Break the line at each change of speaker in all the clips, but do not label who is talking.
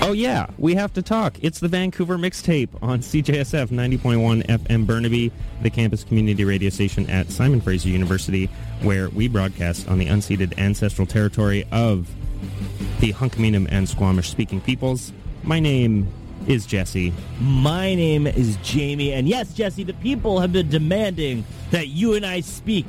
Oh, yeah, we have to talk. It's the Vancouver Mixtape on CJSF 90.1 FM Burnaby, the campus community radio station at Simon Fraser University, where we broadcast on the unceded ancestral territory of the Hunkaminam and Squamish-speaking peoples. My name is Jesse.
My name is Jamie. And yes, Jesse, the people have been demanding that you and I speak.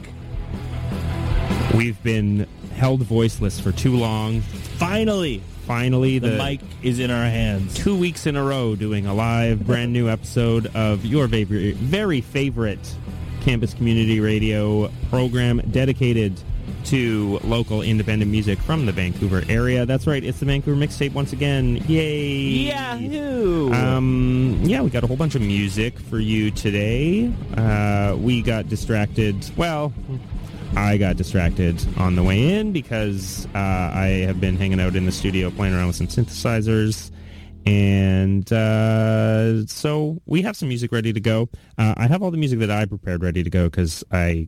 We've been held voiceless for too long.
Finally, the mic is in our hands.
2 weeks in a row doing a live, brand new episode of your very favorite campus community radio program dedicated to local independent music from the Vancouver area. That's right, it's the Vancouver Mixtape once again. Yay!
Yahoo!
Yeah, we got a whole bunch of music for you today. We got distracted. Well, I got distracted on the way in because I have been hanging out in the studio playing around with some synthesizers. And so we have some music ready to go. I have all the music that I prepared ready to go because I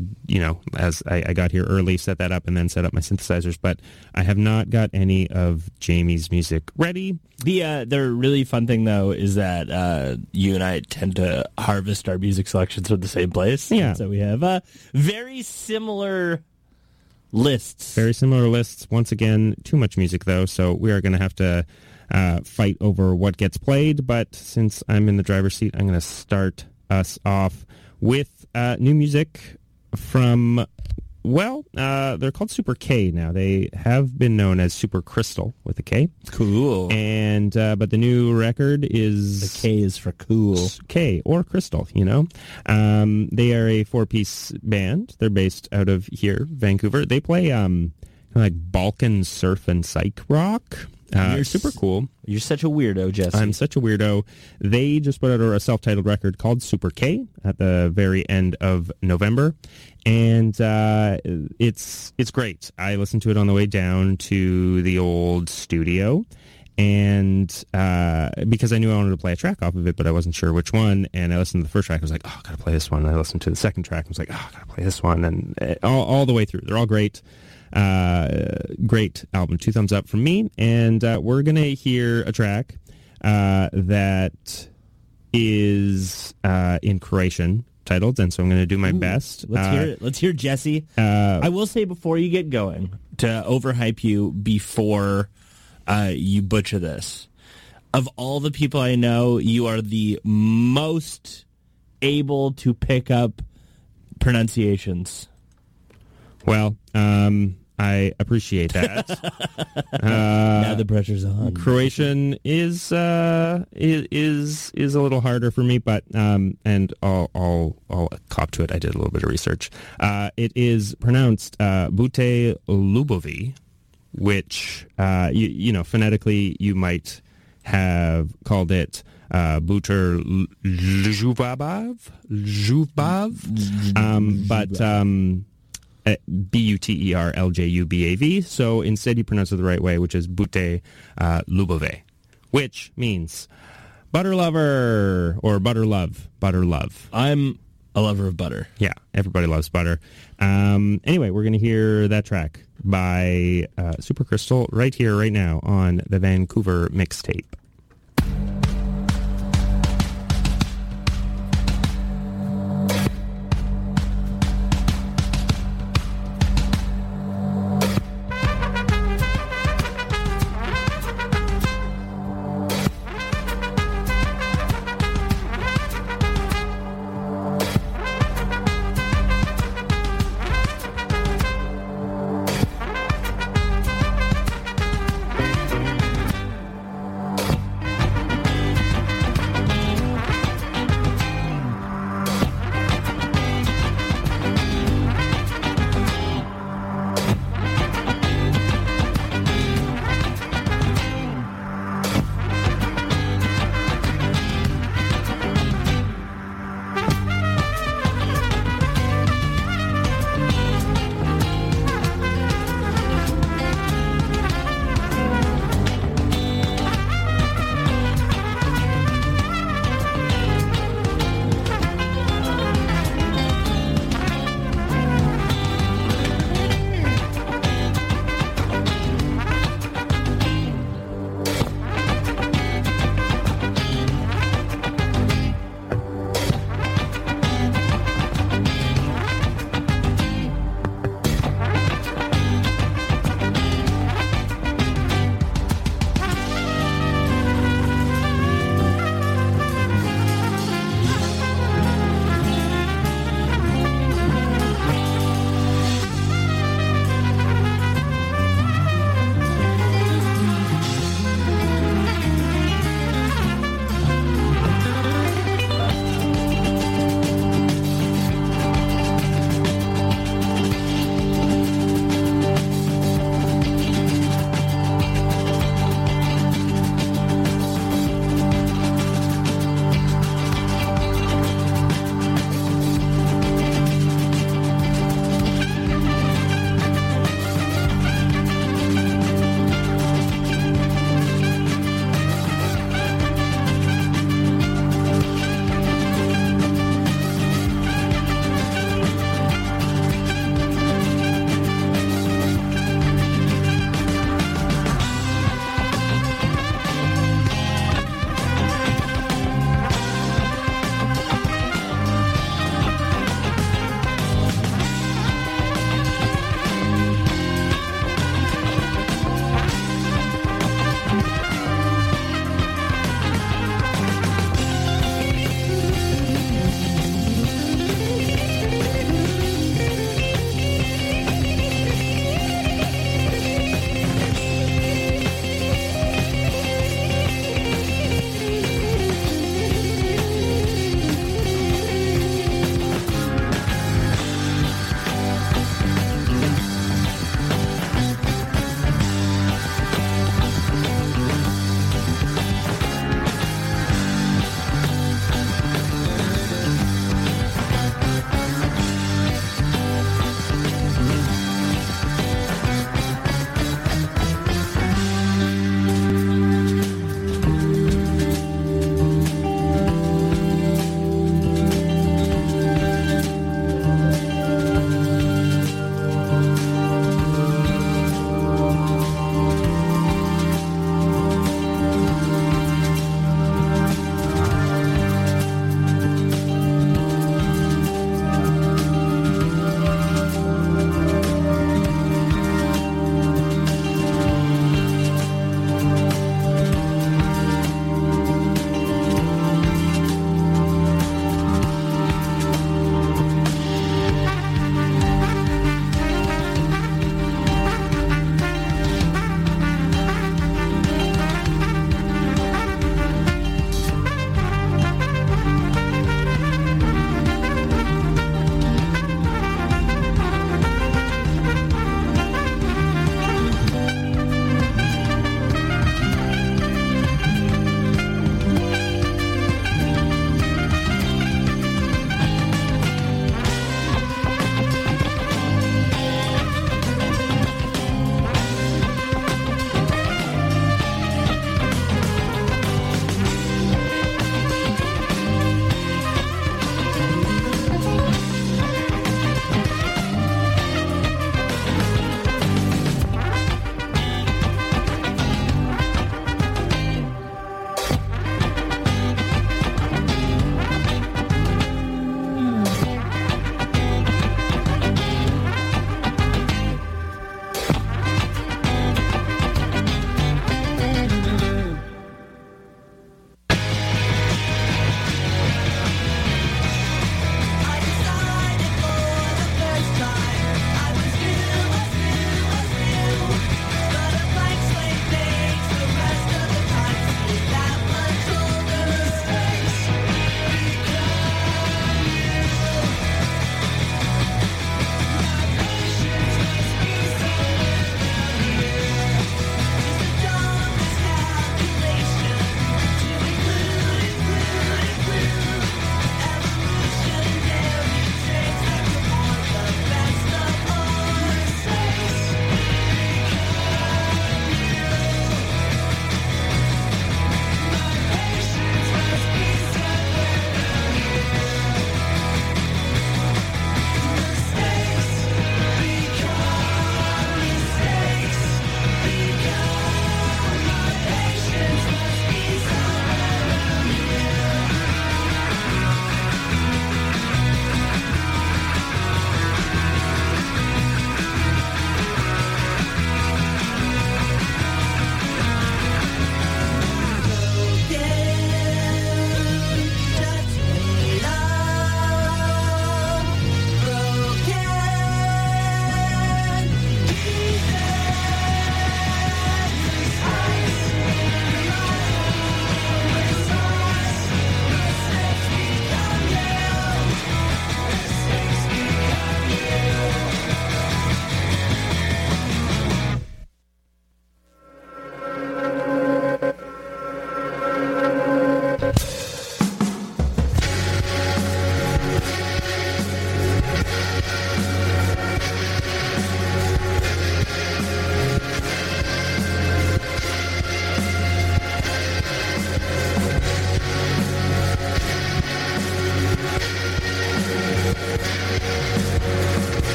got here early, set that up, and then set up my synthesizers. But I have not got any of Jamie's music ready.
The really fun thing, though, is that you and I tend to harvest our music selections from the same place.
Yeah.
So we have very similar lists.
Very similar lists. Once again, too much music, though, so we are going to have to fight over what gets played, but since I'm in the driver's seat, I'm going to start us off with new music from, they're called Super K now. They have been known as Super Crystal with a K.
Cool.
And but the new record is...
The K is for cool.
K, or Crystal, you know. They are a four-piece band. They're based out of here, Vancouver. They play like Balkan surf and psych rock. You're super cool.
You're such a weirdo, Jesse.
I'm such a weirdo. They just put out a self-titled record called Super K at the very end of November, and it's great. I listened to it on the way down to the old studio, and because I knew I wanted to play a track off of it, but I wasn't sure which one, and I listened to the first track, I was like, oh, I gotta play this one, and I listened to the second track, I was like, oh, I gotta play this one, and all the way through. They're all great. Great album. 2 thumbs up from me. And we're going to hear a track that is in Croatian titled, and so I'm going to do my best.
Let's hear it. Let's hear Jesse. I will say before you get going, to overhype you before you butcher this, of all the people I know, you are the most able to pick up pronunciations.
Well, I appreciate that.
Now the pressure's on.
Croatian is a little harder for me, but and I'll cop to it. I did a little bit of research. It is pronounced Bute Lubovi, which you know phonetically you might have called it Buter Ljubav, but Buterljubav. So instead you pronounce it the right way, which is Bute Lubove, which means butter lover or butter love. Butter love.
I'm a lover of butter.
Yeah, everybody loves butter. Anyway, we're going to hear that track by Super Crystal right here, right now on the Vancouver Mixtape.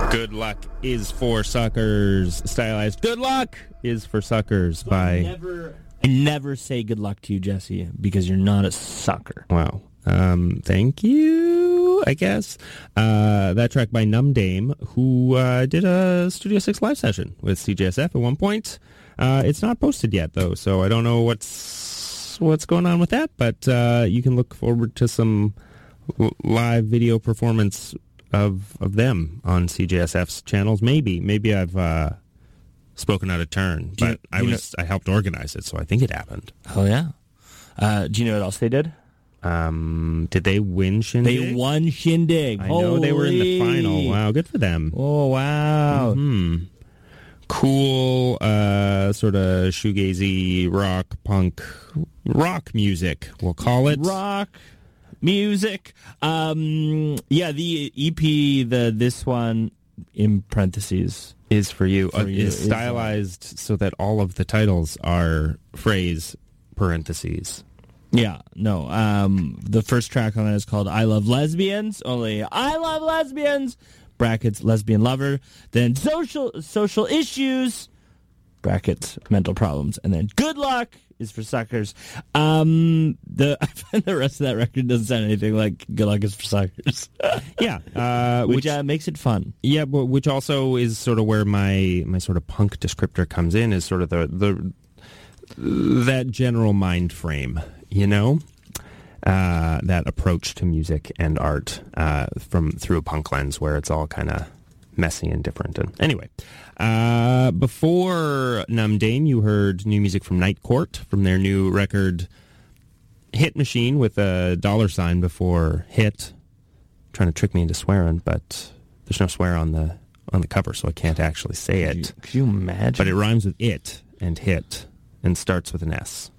Good Luck is for Suckers. Stylized Good Luck is for Suckers by...
I never say good luck to you, Jesse, because you're not a sucker.
Wow. Thank you, I guess. That track by Numb Dame, who did a Studio 6 live session with CJSF at one point. It's not posted yet, though, so I don't know what's going on with that, but you can look forward to some live video performance of them on CJSF's channels. Maybe I've spoken out of turn, but I helped organize it, so I think it happened.
Oh yeah. Do you know what else they did?
Did they win Shindig?
They won Shindig.
I know they were in the final. Wow, good for them.
Oh wow.
Mm-hmm. Cool, sort of shoegazy rock music. We'll call it
rock music. The EP, this one in parentheses
is for you. Is stylized so that all of the titles are phrase parentheses.
Yeah, no. The first track on that is called "I Love Lesbians." Only "I love lesbians." Brackets lesbian lover. Then social issues. Brackets mental problems. And then "Good Luck" is for suckers. I find the rest of that record doesn't sound anything like "Good Luck" is for suckers.
Yeah,
which makes it fun.
Yeah, but which also is sort of where my sort of punk descriptor comes in, is sort of the that general mind frame, you know, that approach to music and art through a punk lens, where it's all kind of messy and different. And anyway, before Numb Dame, you heard new music from Night Court from their new record Hit Machine, with a $ before hit. Trying to trick me into swearing, but there's no swear on the cover, so I can't actually say it.
Could you imagine?
But it rhymes with it and hit and starts with an S.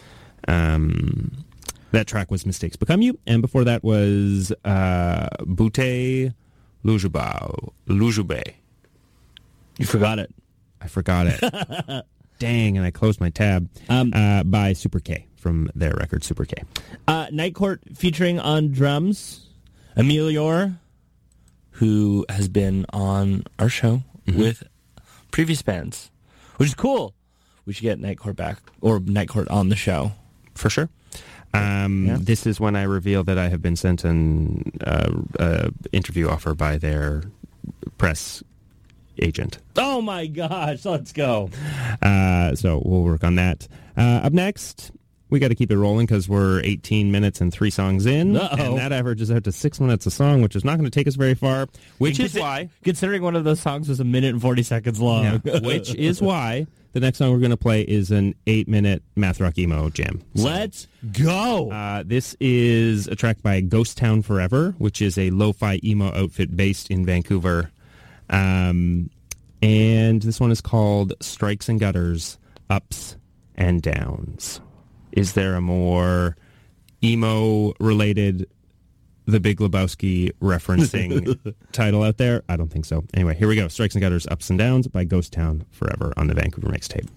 That track was Mistakes Become You, and before that was Butte Lujube.
You forgot it.
I forgot it. Dang, and I closed my tab. By Super K, from their record Super K.
Night Court featuring on drums Emilior, who has been on our show with previous bands, which is cool. We should get Night Court back, or Night Court on the show.
For sure. This is when I reveal that I have been sent an interview offer by their press agent.
Oh my gosh, let's go.
So we'll work on that. Up next, we got to keep it rolling because we're 18 minutes and 3 songs in.
Uh-oh.
And that averages out to 6 minutes a song, which is not going to take us very far, which is why...
Considering one of those songs was 1 minute and 40 seconds long.
Yeah, which is why the next song we're going to play is an 8-minute math rock emo jam. So,
let's go!
This is a track by Ghost Town Forever, which is a lo-fi emo outfit based in Vancouver. And this one is called Strikes and Gutters, Ups and Downs. Is there a more emo-related The Big Lebowski referencing title out there? I don't think so. Anyway, here we go. Strikes and Gutters, Ups and Downs by Ghost Town Forever on the Vancouver Mixtape.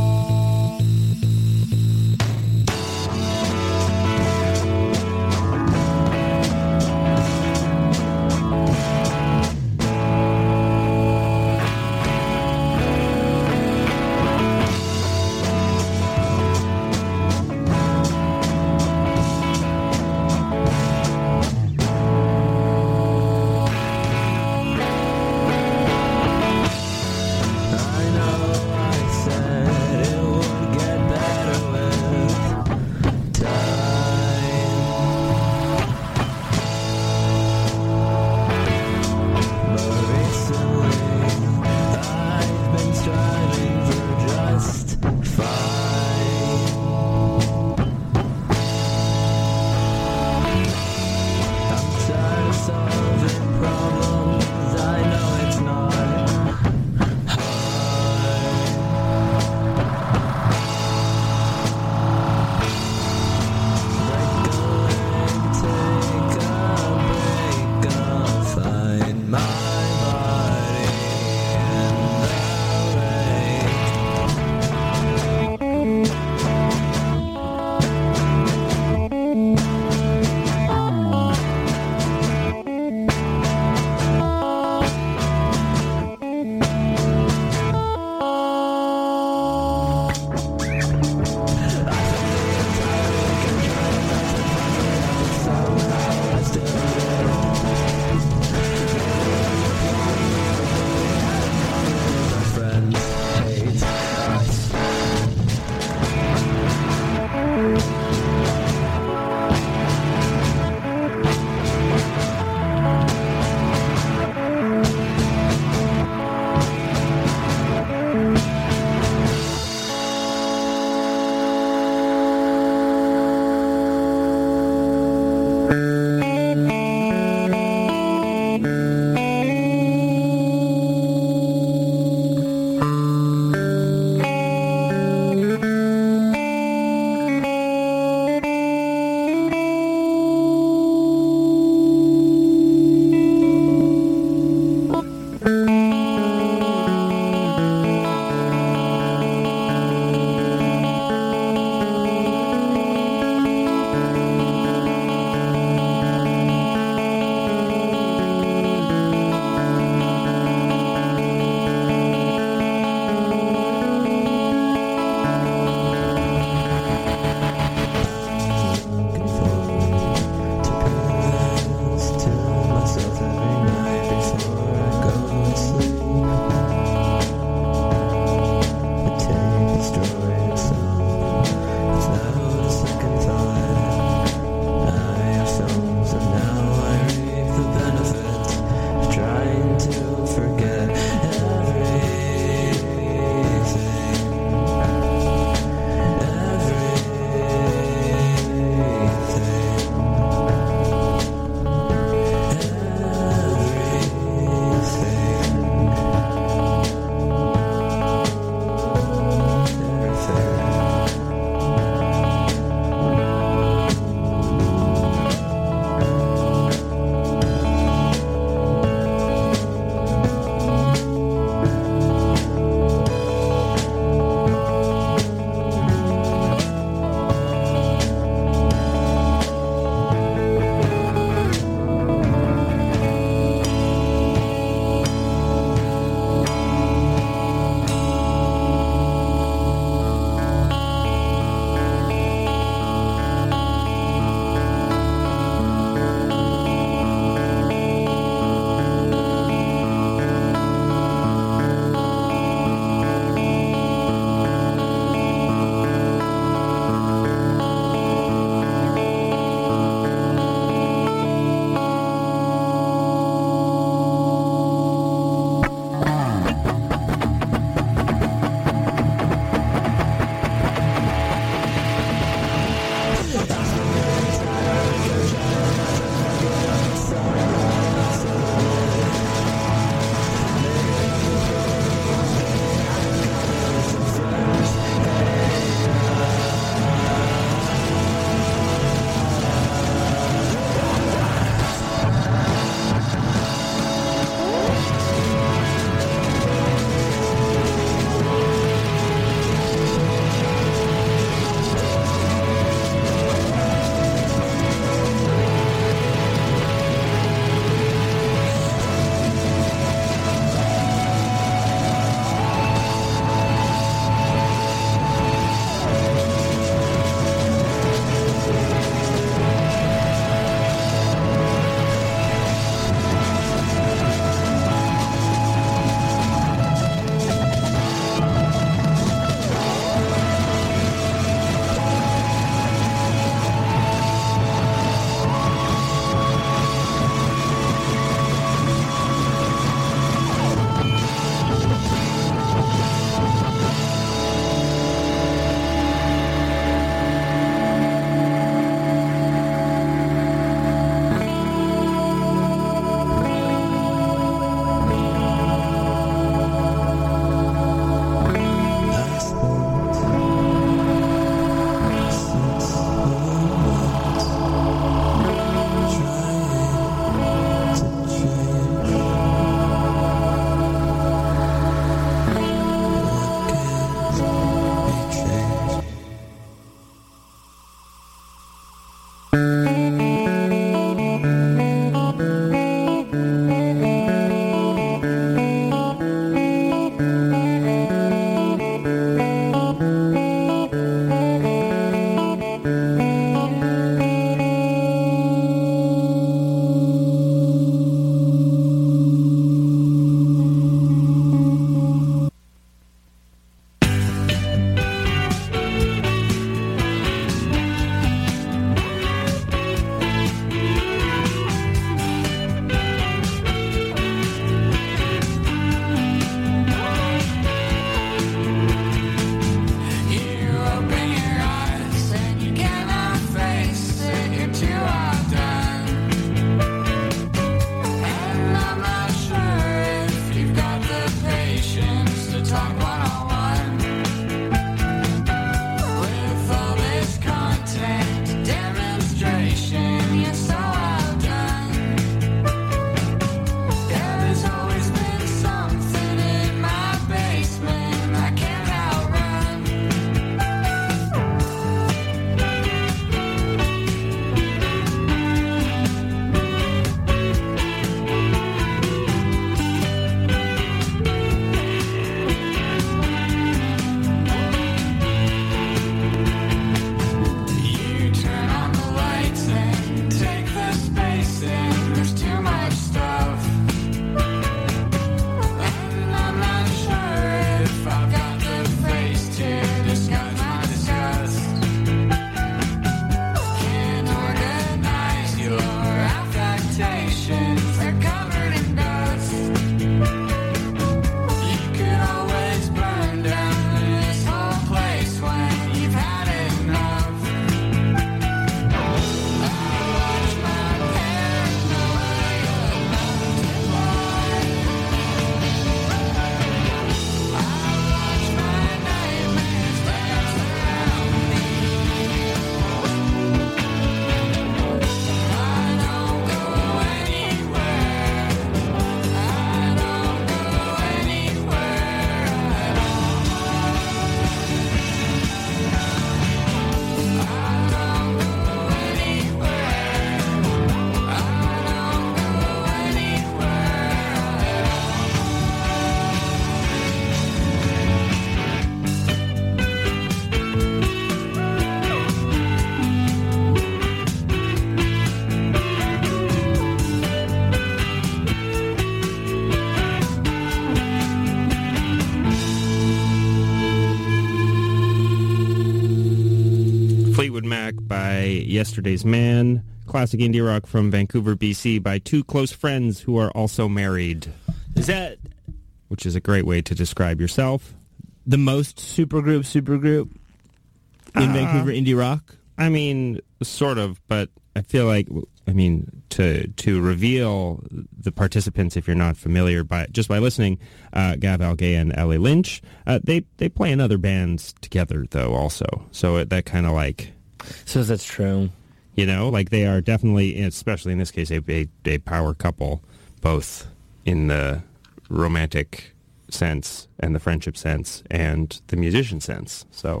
Yesterday's Man, classic indie rock from Vancouver, BC, by two close friends who are also married. Which is a great way to describe yourself.
The most supergroup in Vancouver indie rock?
I mean, sort of, but I feel like, to reveal the participants, if you're not familiar, just by listening, Gav Algay and Ellie Lynch, they play in other bands together, though, also. So that kind of like...
So that's true.
You know, like they are definitely, especially in this case, a power couple, both in the romantic sense and the friendship sense and the musician sense. So...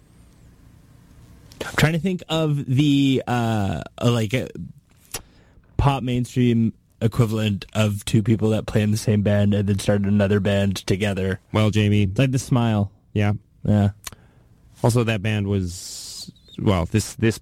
I'm trying to think of the pop mainstream equivalent of two people that play in the same band and then started another band together.
Well, Jamie,
like The Smile.
Yeah.
Yeah.
Also, that band was, well, this